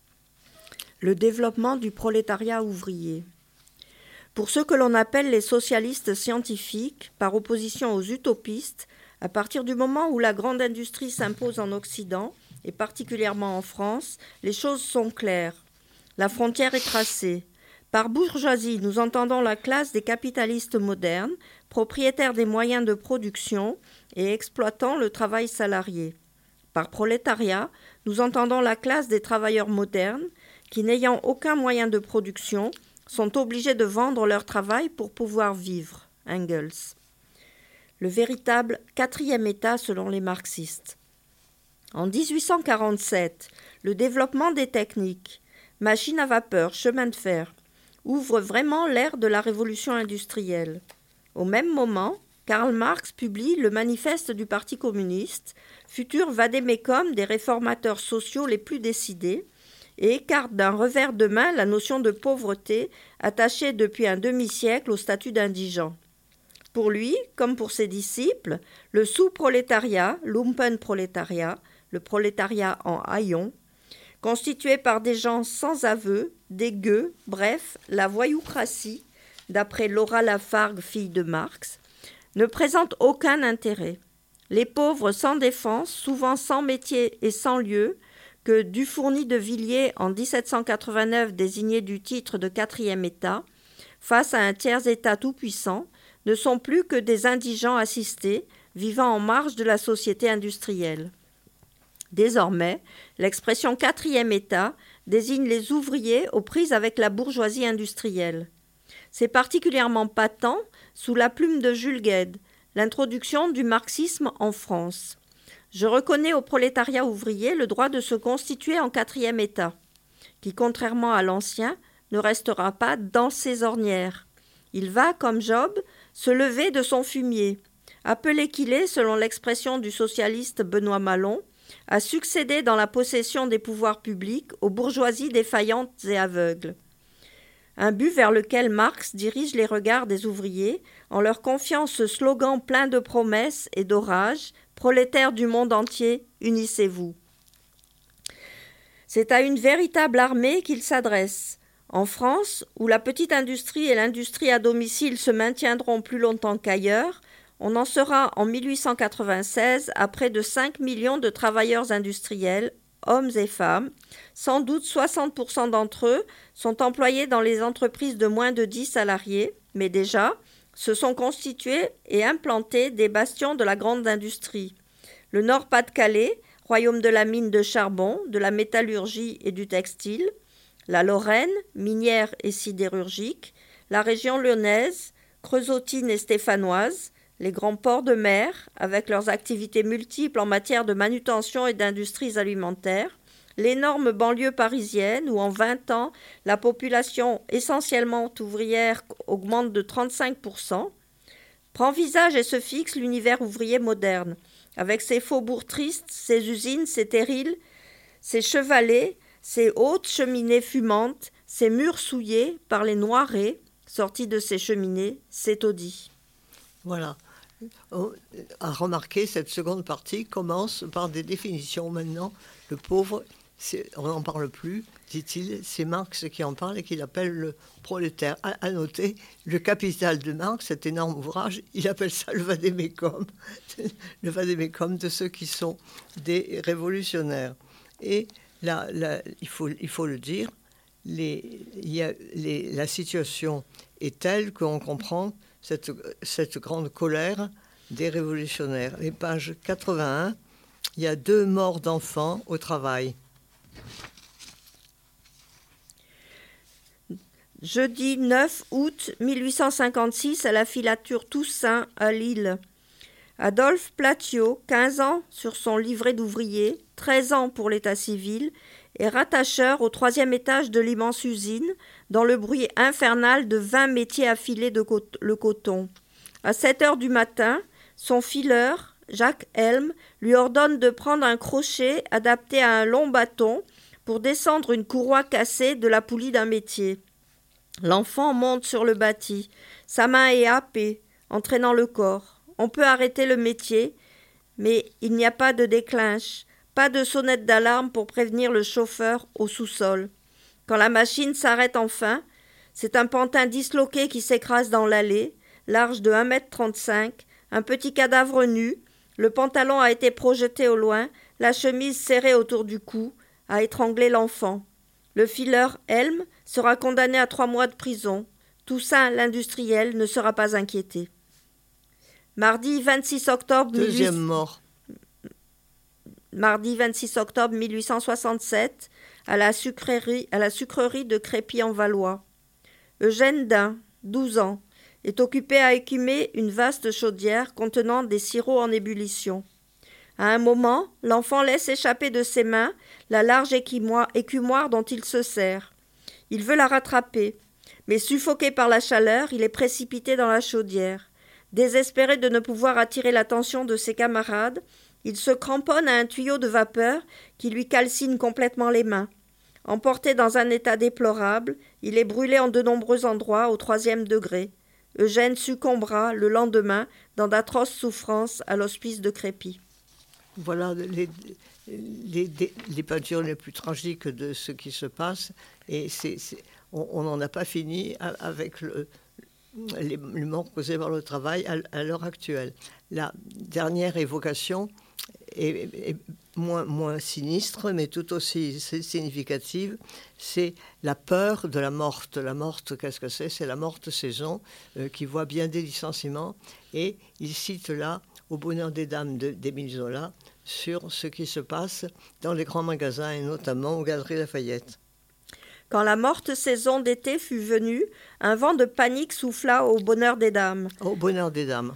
Le développement du prolétariat ouvrier. Pour ceux que l'on appelle les socialistes scientifiques, par opposition aux utopistes, à partir du moment où la grande industrie s'impose en Occident, et particulièrement en France, les choses sont claires. La frontière est tracée. Par bourgeoisie, nous entendons la classe des capitalistes modernes, propriétaires des moyens de production et exploitant le travail salarié. Par prolétariat, nous entendons la classe des travailleurs modernes qui, n'ayant aucun moyen de production, sont obligés de vendre leur travail pour pouvoir vivre. Engels. Le véritable quatrième État selon les marxistes. En 1847, le développement des techniques, machines à vapeur, chemin de fer, ouvre vraiment l'ère de la révolution industrielle. Au même moment, Karl Marx publie le manifeste du Parti communiste, futur vade-mecum des réformateurs sociaux les plus décidés, et écarte d'un revers de main la notion de pauvreté attachée depuis un demi-siècle au statut d'indigent. Pour lui, comme pour ses disciples, le sous-prolétariat, lumpenprolétariat, le prolétariat en haillons, constitué par des gens sans aveu, des gueux, bref, la voyoucratie, d'après Laura Lafargue, fille de Marx, ne présente aucun intérêt. Les pauvres sans défense, souvent sans métier et sans lieu, que Dufourny de Villiers en 1789 désignait du titre de quatrième État, face à un tiers-État tout-puissant, ne sont plus que des indigents assistés, vivant en marge de la société industrielle. Désormais, l'expression quatrième État désigne les ouvriers aux prises avec la bourgeoisie industrielle. C'est particulièrement patent sous la plume de Jules Guesde, l'introduction du marxisme en France. Je reconnais au prolétariat ouvrier le droit de se constituer en quatrième État, qui, contrairement à l'ancien, ne restera pas dans ses ornières. Il va, comme Job, se lever de son fumier. Appelé qu'il est, selon l'expression du socialiste Benoît Malon, à succéder dans la possession des pouvoirs publics aux bourgeoisies défaillantes et aveugles. Un but vers lequel Marx dirige les regards des ouvriers en leur confiant ce slogan plein de promesses et d'orages, « Prolétaires du monde entier, unissez-vous ». C'est à une véritable armée qu'il s'adresse. En France, où la petite industrie et l'industrie à domicile se maintiendront plus longtemps qu'ailleurs, on en sera en 1896 à près de 5 millions de travailleurs industriels, hommes et femmes. Sans doute 60% d'entre eux sont employés dans les entreprises de moins de 10 salariés, mais déjà se sont constitués et implantés des bastions de la grande industrie. Le Nord-Pas-de-Calais, royaume de la mine de charbon, de la métallurgie et du textile, la Lorraine, minière et sidérurgique, la région lyonnaise, creusotine et stéphanoise, les grands ports de mer, avec leurs activités multiples en matière de manutention et d'industries alimentaires, l'énorme banlieue parisienne où en 20 ans, la population essentiellement ouvrière augmente de 35%, prend visage et se fixe l'univers ouvrier moderne, avec ses faubourgs tristes, ses usines, ses terrils, ses chevalets, ses hautes cheminées fumantes, ses murs souillés par les noirées sortis de ces cheminées, ses taudis. Voilà. À remarquer, cette seconde partie commence par des définitions. Maintenant, le pauvre, on n'en parle plus, dit-il. C'est Marx qui en parle et qui l'appelle le prolétaire. À noter, le Capital de Marx, cet énorme ouvrage, il appelle ça le vade-mecum. Le vade-mecum de ceux qui sont des révolutionnaires. Et là, il faut le dire, la situation est telle qu'on comprend cette grande colère des révolutionnaires. Les pages 81, il y a 2 morts d'enfants au travail. Jeudi 9 août 1856 à la filature Toussaint à Lille. Adolphe Platiot, 15 ans sur son livret d'ouvrier, 13 ans pour l'état civil et rattacheur au 3e étage de l'immense usine, dans le bruit infernal de 20 métiers affilés le coton. À 7 heures du matin, son fileur, Jacques Helm, lui ordonne de prendre un crochet adapté à un long bâton pour descendre une courroie cassée de la poulie d'un métier. L'enfant monte sur le bâti. Sa main est happée, entraînant le corps. On peut arrêter le métier, mais il n'y a pas de déclenche, pas de sonnette d'alarme pour prévenir le chauffeur au sous-sol. Quand la machine s'arrête enfin, c'est un pantin disloqué qui s'écrase dans l'allée, large de 1,35 m, un petit cadavre nu, le pantalon a été projeté au loin, la chemise serrée autour du cou, a étranglé l'enfant. Le fileur Helm sera condamné à 3 mois de prison. Toussaint l'industriel ne sera pas inquiété. Mardi 26 octobre... Deuxième mort. Mardi 26 octobre 1867, à la sucrerie de Crépy-en-Valois. Eugène Dain, 12 ans, est occupé à écumer une vaste chaudière contenant des sirops en ébullition. À un moment, l'enfant laisse échapper de ses mains la large écumoire dont il se sert. Il veut la rattraper, mais suffoqué par la chaleur, il est précipité dans la chaudière. Désespéré de ne pouvoir attirer l'attention de ses camarades, il se cramponne à un tuyau de vapeur qui lui calcine complètement les mains. Emporté dans un état déplorable, il est brûlé en de nombreux endroits au 3e degré. Eugène succombera le lendemain dans d'atroces souffrances à l'hospice de Crépy. Voilà les peintures les plus tragiques de ce qui se passe. Et on n'en a pas fini avec les morts causés par le travail à l'heure actuelle. La dernière évocation est moins sinistre, mais tout aussi significative, c'est la peur de la morte. La morte, qu'est-ce que c'est ? C'est la morte saison qui voit bien des licenciements. Et il cite là, Au bonheur des dames d'Émile Zola, sur ce qui se passe dans les grands magasins et notamment aux Galeries Lafayette. Quand la morte saison d'été fut venue, un vent de panique souffla au bonheur des dames. Au bonheur des dames.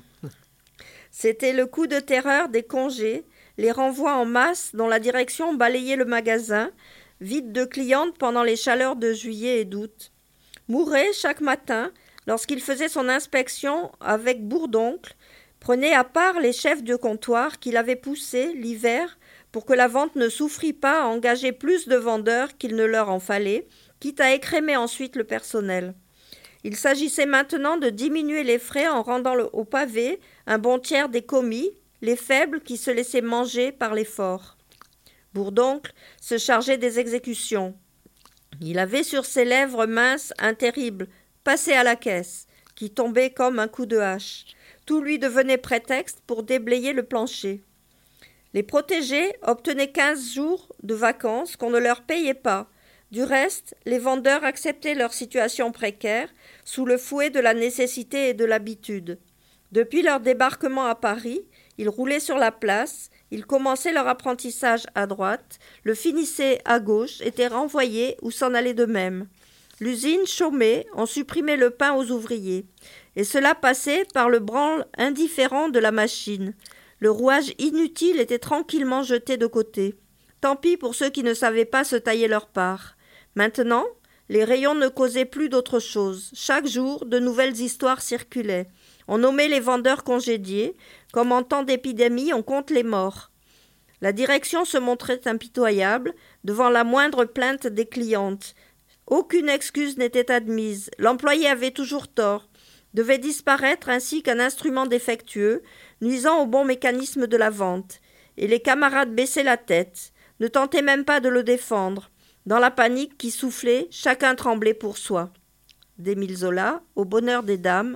C'était le coup de terreur des congés, les renvois en masse dont la direction balayait le magasin, vide de clientes pendant les chaleurs de juillet et d'août. Mouret, chaque matin, lorsqu'il faisait son inspection avec Bourdoncle, prenait à part les chefs de comptoir qu'il avait poussés l'hiver pour que la vente ne souffrît pas à engager plus de vendeurs qu'il ne leur en fallait, quitte à écrémer ensuite le personnel. Il s'agissait maintenant de diminuer les frais en rendant au pavé un bon tiers des commis, les faibles qui se laissaient manger par les forts. Bourdoncle se chargeait des exécutions. Il avait sur ses lèvres minces un terrible « passé à la caisse » qui tombait comme un coup de hache. Tout lui devenait prétexte pour déblayer le plancher. Les protégés obtenaient 15 jours de vacances qu'on ne leur payait pas. Du reste, les vendeurs acceptaient leur situation précaire sous le fouet de la nécessité et de l'habitude. Depuis leur débarquement à Paris, ils roulaient sur la place, ils commençaient leur apprentissage à droite, le finissaient à gauche, étaient renvoyés ou s'en allaient d'eux-mêmes. L'usine chômait, on supprimait le pain aux ouvriers. Et cela passait par le branle indifférent de la machine. Le rouage inutile était tranquillement jeté de côté. Tant pis pour ceux qui ne savaient pas se tailler leur part. Maintenant, les rayons ne causaient plus d'autre chose. Chaque jour, de nouvelles histoires circulaient. On nommait les vendeurs congédiés. Comme en temps d'épidémie, on compte les morts. La direction se montrait impitoyable devant la moindre plainte des clientes. Aucune excuse n'était admise. L'employé avait toujours tort. Devait disparaître ainsi qu'un instrument défectueux, nuisant au bon mécanisme de la vente. Et les camarades baissaient la tête, ne tentaient même pas de le défendre. Dans la panique qui soufflait, chacun tremblait pour soi. D'Émile Zola, Au bonheur des dames,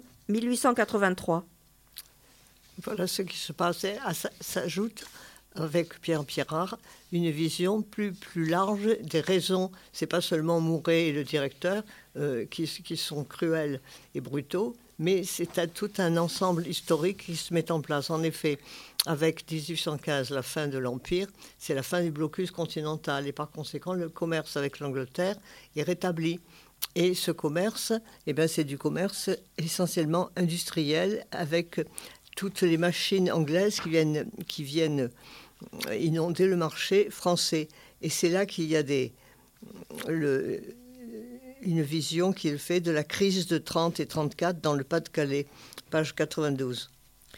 1883. Voilà ce qui se passait. S'ajoute, avec Pierre Pirard, une vision plus large des raisons. C'est pas seulement Mouret et le directeur qui sont cruels et brutaux, mais c'est tout un ensemble historique qui se met en place. En effet, avec 1815, la fin de l'Empire, c'est la fin du blocus continental. Et par conséquent, le commerce avec l'Angleterre est rétabli. Et ce commerce, c'est du commerce essentiellement industriel, avec toutes les machines anglaises qui viennent inonder le marché français. Et c'est là qu'il y a une vision qu'il fait de la crise de 30 et 34 dans le Pas-de-Calais, page 92.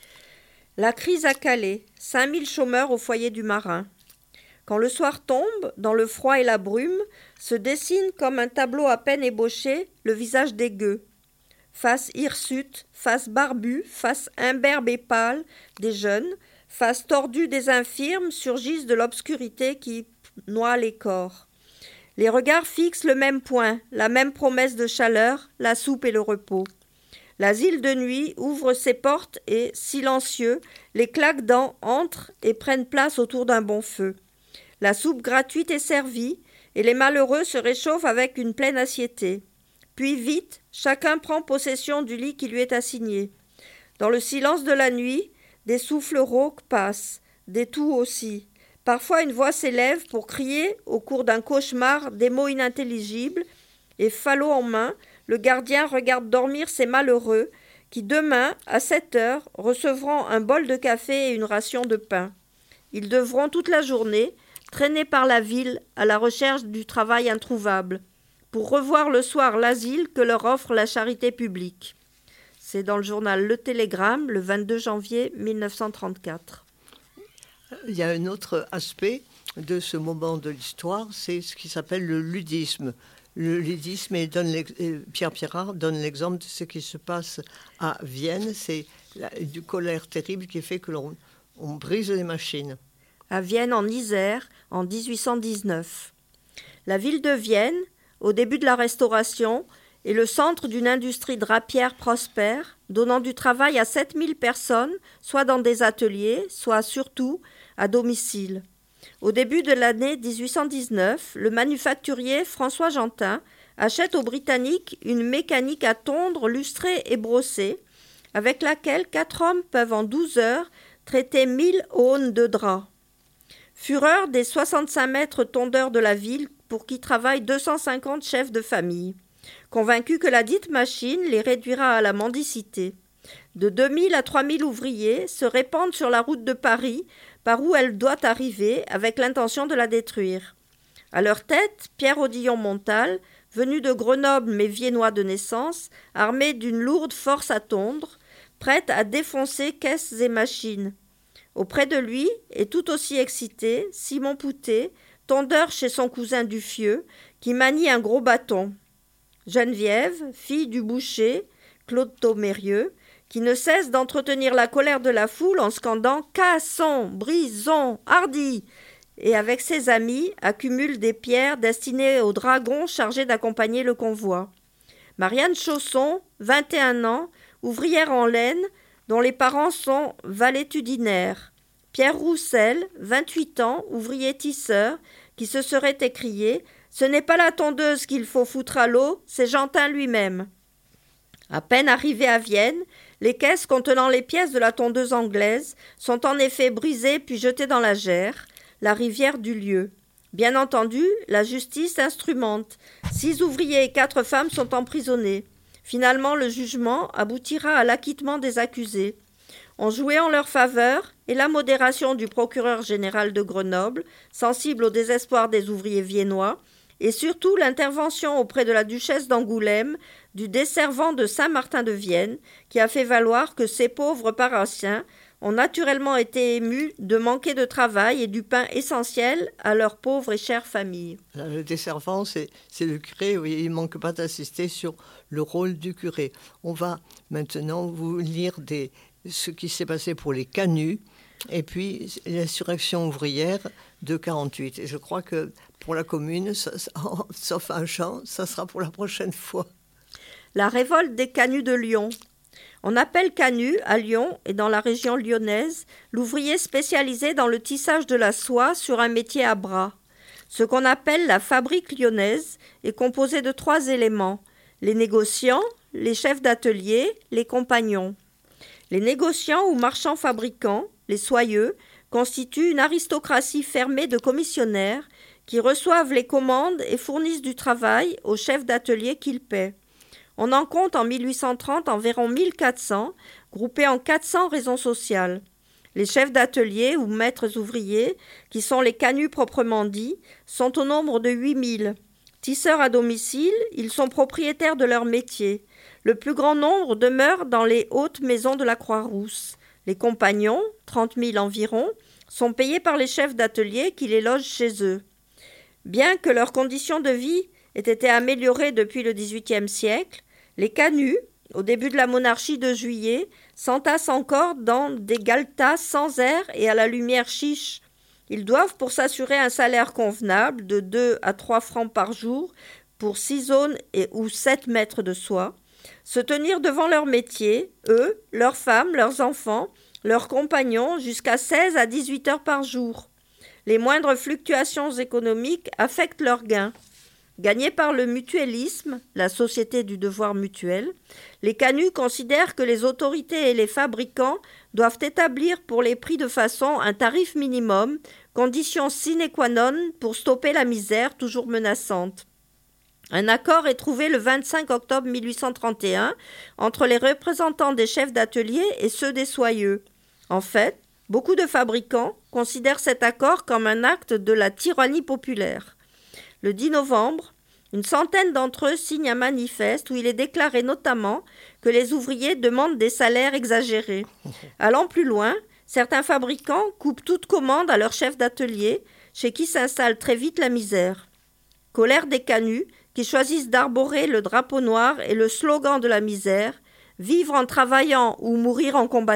La crise à Calais, 5000 chômeurs au foyer du marin. Quand le soir tombe, dans le froid et la brume, se dessine comme un tableau à peine ébauché le visage des gueux. Face hirsute, face barbue, face imberbe et pâle des jeunes, face tordue des infirmes surgissent de l'obscurité qui noie les corps. Les regards fixent le même point, la même promesse de chaleur, la soupe et le repos. L'asile de nuit ouvre ses portes et, silencieux, les claques-dents entrent et prennent place autour d'un bon feu. La soupe gratuite est servie et les malheureux se réchauffent avec une pleine assiété. Puis vite, chacun prend possession du lit qui lui est assigné. Dans le silence de la nuit, des souffles rauques passent, des toux aussi. Parfois une voix s'élève pour crier, au cours d'un cauchemar, des mots inintelligibles, et falot en main, le gardien regarde dormir ces malheureux qui, demain, à 7 heures, recevront un bol de café et une ration de pain. Ils devront toute la journée traîner par la ville à la recherche du travail introuvable, pour revoir le soir l'asile que leur offre la charité publique. C'est dans le journal Le Télégramme, le 22 janvier 1934. Il y a un autre aspect de ce moment de l'histoire, c'est ce qui s'appelle le ludisme. Le ludisme, et Pierre Pirard donne l'exemple de ce qui se passe à Vienne. C'est du colère terrible qui fait que l'on brise les machines. À Vienne, en Isère, en 1819. La ville de Vienne, au début de la Restauration, est le centre d'une industrie drapière prospère, donnant du travail à 7000 personnes, soit dans des ateliers, soit surtout à domicile. Au début de l'année 1819, le manufacturier François Gentin achète aux Britanniques une mécanique à tondre, lustrer et brosser, avec laquelle 4 hommes peuvent en 12 heures traiter 1000 aunes de drap. Fureur des 65 maîtres tondeurs de la ville pour qui travaillent 250 chefs de famille, convaincus que la dite machine les réduira à la mendicité. De 2000 à 3000 ouvriers se répandent sur la route de Paris, par où elle doit arriver, avec l'intention de la détruire. À leur tête, Pierre Odillon-Montal, venu de Grenoble mais viennois de naissance, armé d'une lourde force à tondre, prête à défoncer caisses et machines. Auprès de lui, et tout aussi excité, Simon Poutet, tondeur chez son cousin Duffieux, qui manie un gros bâton. Geneviève, fille du boucher, Claude Thomérieux, qui ne cesse d'entretenir la colère de la foule en scandant « Cassons, brisons, hardis !» et avec ses amis accumule des pierres destinées aux dragons chargés d'accompagner le convoi. Marianne Chausson, 21 ans, ouvrière en laine, dont les parents sont valétudinaires. Pierre Roussel, 28 ans, ouvrier tisseur, qui se serait écrié « Ce n'est pas la tondeuse qu'il faut foutre à l'eau, c'est Gentin lui-même ». À peine arrivés à Vienne, les caisses contenant les pièces de la tondeuse anglaise sont en effet brisées puis jetées dans la Gers, la rivière du lieu. Bien entendu, la justice instrumente. 6 ouvriers et 4 femmes sont emprisonnés. Finalement, le jugement aboutira à l'acquittement des accusés. On jouait en leur faveur, et la modération du procureur général de Grenoble, sensible au désespoir des ouvriers viennois, et surtout l'intervention auprès de la duchesse d'Angoulême, du desservant de Saint-Martin de Vienne, qui a fait valoir que ces pauvres paroissiens ont naturellement été émus de manquer de travail et du pain essentiel à leurs pauvres et chères familles. Le desservant, c'est le curé, oui, il ne manque pas d'assister sur le rôle du curé. On va maintenant vous lire ce qui s'est passé pour les canuts et puis l'insurrection ouvrière de 48. Et je crois que pour la commune, sauf un chant, ça sera pour la prochaine fois. La révolte des canuts de Lyon. On appelle canut, à Lyon et dans la région lyonnaise, l'ouvrier spécialisé dans le tissage de la soie sur un métier à bras. Ce qu'on appelle la fabrique lyonnaise est composé de 3 éléments, les négociants, les chefs d'atelier, les compagnons. Les négociants ou marchands fabricants, les soyeux, constituent une aristocratie fermée de commissionnaires qui reçoivent les commandes et fournissent du travail aux chefs d'atelier qu'ils paient. On en compte en 1830 environ 1400, groupés en 400 raisons sociales. Les chefs d'atelier ou maîtres ouvriers, qui sont les canuts proprement dits, sont au nombre de 8000. Tisseurs à domicile, ils sont propriétaires de leur métier. Le plus grand nombre demeure dans les hautes maisons de la Croix-Rousse. Les compagnons, 30 000 environ, sont payés par les chefs d'atelier qui les logent chez eux. Bien que leurs conditions de vie aient été améliorées depuis le XVIIIe siècle, les canuts, au début de la monarchie de Juillet, s'entassent encore dans des galetas sans air et à la lumière chiche. Ils doivent, pour s'assurer un salaire convenable de 2 à 3 francs par jour pour 6 zones ou 7 mètres de soie, se tenir devant leur métier, eux, leurs femmes, leurs enfants, leurs compagnons, jusqu'à 16 à 18 heures par jour. Les moindres fluctuations économiques affectent leurs gains. Gagnés par le mutualisme, la société du devoir mutuel, les canuts considèrent que les autorités et les fabricants doivent établir pour les prix de façon un tarif minimum, condition sine qua non pour stopper la misère toujours menaçante. Un accord est trouvé le 25 octobre 1831 entre les représentants des chefs d'atelier et ceux des soyeux. En fait, beaucoup de fabricants considèrent cet accord comme un acte de la tyrannie populaire. Le 10 novembre, une centaine d'entre eux signent un manifeste où il est déclaré notamment que les ouvriers demandent des salaires exagérés. Allant plus loin, certains fabricants coupent toute commande à leurs chefs d'atelier, chez qui s'installe très vite la misère. Colère des canuts, qui choisissent d'arborer le drapeau noir et le slogan de la misère, « Vivre en travaillant ou mourir en combattant ».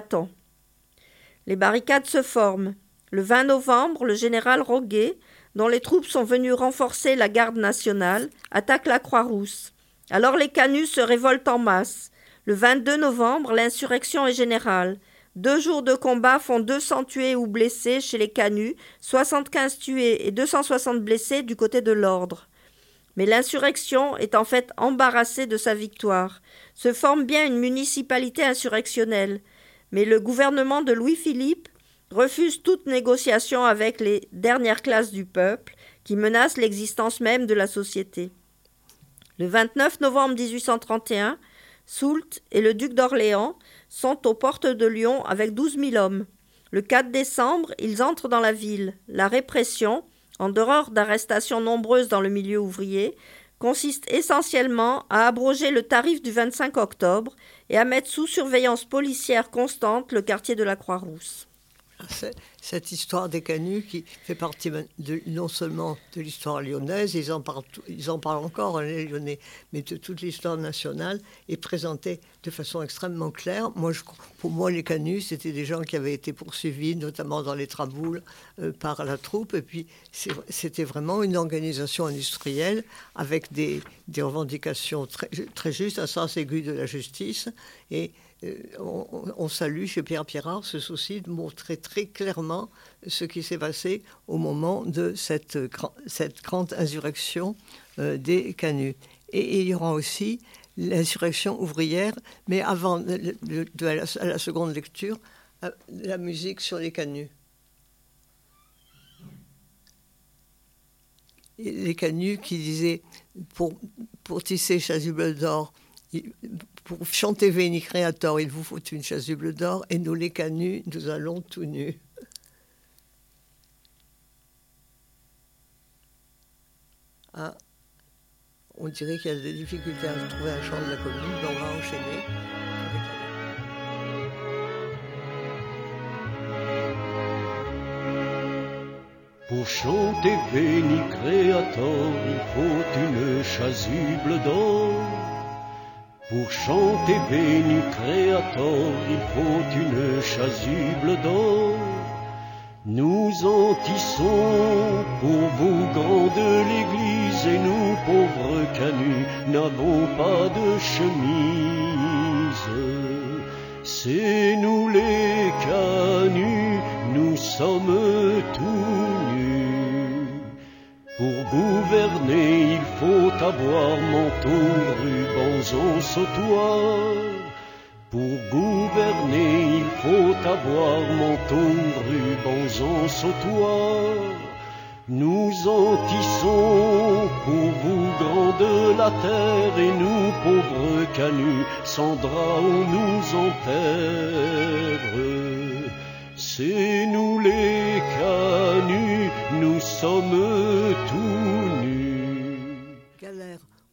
Les barricades se forment. Le 20 novembre, le général Roguet, dont les troupes sont venues renforcer la garde nationale, attaque la Croix-Rousse. Alors les canuts se révoltent en masse. Le 22 novembre, l'insurrection est générale. 2 jours de combat font 200 tués ou blessés chez les canuts, 75 tués et 260 blessés du côté de l'ordre. Mais l'insurrection est en fait embarrassée de sa victoire. Se forme bien une municipalité insurrectionnelle, mais le gouvernement de Louis-Philippe refuse toute négociation avec les dernières classes du peuple qui menacent l'existence même de la société. Le 29 novembre 1831, Soult et le duc d'Orléans sont aux portes de Lyon avec 12 000 hommes. Le 4 décembre, ils entrent dans la ville. La répression, en dehors d'arrestations nombreuses dans le milieu ouvrier, consiste essentiellement à abroger le tarif du 25 octobre et à mettre sous surveillance policière constante le quartier de la Croix-Rousse. Cette histoire des canuts qui fait partie non seulement de l'histoire lyonnaise, ils en parlent encore, les Lyonnais, mais de toute l'histoire nationale est présentée de façon extrêmement claire. Pour moi, les canuts, c'était des gens qui avaient été poursuivis, notamment dans les Traboules, par la troupe. Et puis, c'était vraiment une organisation industrielle avec des revendications très justes, un sens aigu de la justice. Et on salue chez Pierre Pirard ce souci de montrer très clairement ce qui s'est passé au moment de cette grande insurrection des canuts. Et il y aura aussi l'insurrection ouvrière, mais avant à la seconde lecture, la musique sur les canuts. Les canuts qui disaient, pour tisser chasuble d'or, pour chanter Veni Creator, il vous faut une chasuble d'or, et nous les canuts, nous allons tout nus. Ah, on dirait qu'il y a des difficultés à trouver un chant de la commune, mais on va enchaîner avec la... Pour chanter Veni Creator, il faut une chasuble d'or. Pour chanter Veni Creator, il faut une chasuble d'or. Nous en tissons pour vous, grands de l'église, et nous, pauvres canuts, n'avons pas de chemise. C'est nous les canuts, nous sommes tout nus. Pour gouverner, il faut avoir manteau, rubans, en sautoir. Pour gouverner, il faut avoir manteau, rubans, en sautoir. Nous en tissons pour vous, grands de la terre, et nous, pauvres canuts, sans drap on nous enterre. C'est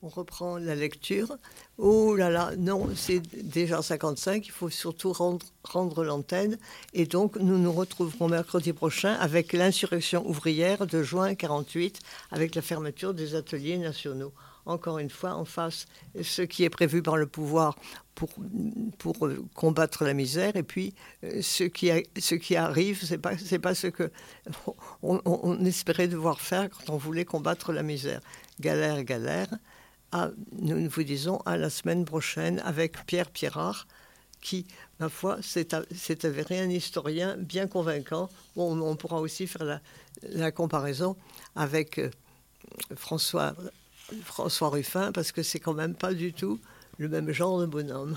reprend la lecture. Oh là là, non, c'est déjà 55, il faut surtout rendre l'antenne. Et donc, nous nous retrouverons mercredi prochain avec l'insurrection ouvrière de juin 48, avec la fermeture des ateliers nationaux. Encore une fois, en face, ce qui est prévu par le pouvoir pour combattre la misère, et puis ce qui arrive, c'est pas ce que on espérait devoir faire quand on voulait combattre la misère. Galère. Nous vous disons à la semaine prochaine avec Pierre Pirard, qui, ma foi, s'est avéré un historien bien convaincant. Bon, on pourra aussi faire la comparaison avec François Ruffin, parce que c'est quand même pas du tout le même genre de bonhomme.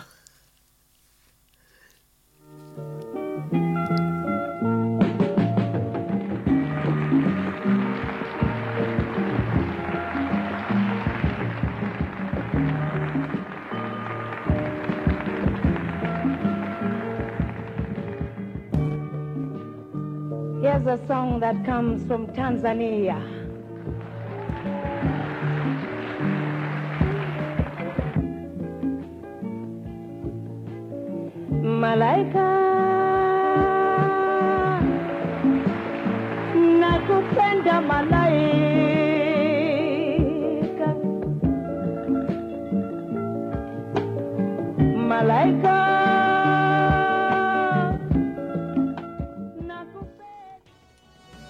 Here's a song that comes from Tanzania. Malaika, nakupenda malaika.